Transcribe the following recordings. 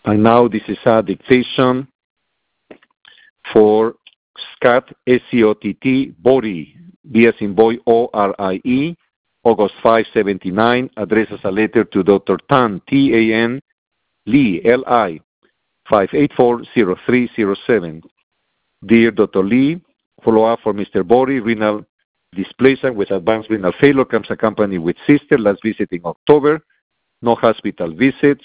And now this is a dictation for Scott, S-C-O-T-T, Borie, B as in boy, O-R-I-E, August 579, addresses a letter to Dr. Tan, T-A-N, Lee, L-I, 584-0307. Dear Dr. Lee, follow-up for Mr. Borie, renal dysplasia with advanced renal failure comes accompanied with cyst, last visit in October, no hospital visits,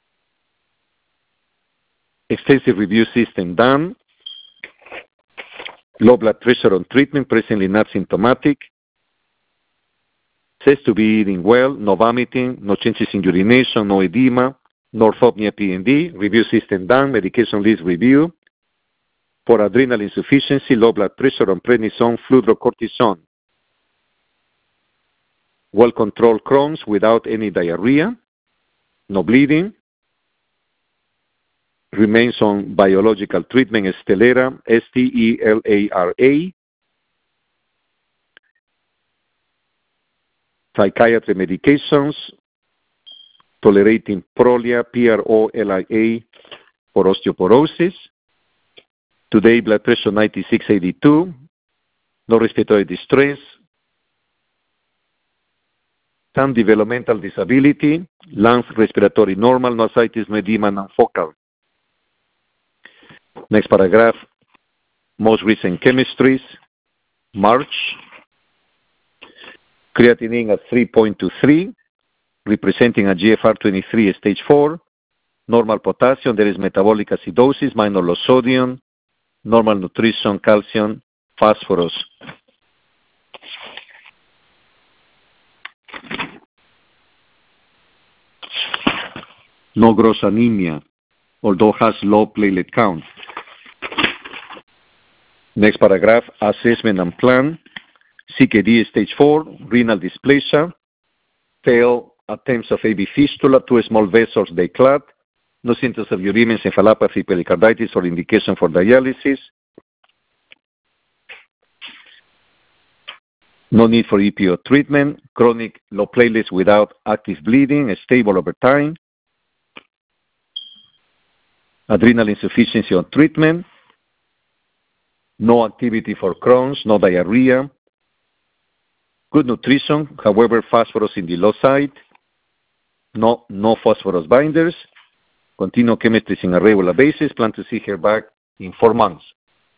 extensive review system done, low blood pressure on treatment, presently not symptomatic, says to be eating well, no vomiting, no changes in urination, no edema, no orthopnea P&D, review system done, medication list review, for adrenal insufficiency, low blood pressure on prednisone, fludrocortisone, well-controlled Crohn's without any diarrhea, no bleeding, remains on biological treatment, Stelara, S-T-E-L-A-R-A, psychiatry medications, tolerating Prolia, P-R-O-L-I-A, for osteoporosis. Today, blood pressure 96/82, no respiratory distress, some developmental disability, lungs respiratory normal, no ascites, no edema, non-focal. Next paragraph, most recent chemistries, March, creatinine at 3.23, representing a GFR23 stage 4, normal potassium, there is metabolic acidosis, minor low sodium, normal nutrition, calcium, phosphorus. No gross anemia, although has low platelet count. Next paragraph, assessment and plan. CKD stage 4, renal dysplasia, failed attempts of AV fistula, 2 small vessels, they clot, no symptoms of uremia, encephalopathy, pericarditis, or indication for dialysis. No need for EPO treatment, chronic low platelets without active bleeding, stable over time. Adrenal insufficiency on treatment, no activity for Crohn's, no diarrhea, good nutrition, however, phosphorus in the low side, no phosphorus binders, continue chemistries in a regular basis, plan to see her back in 4 months.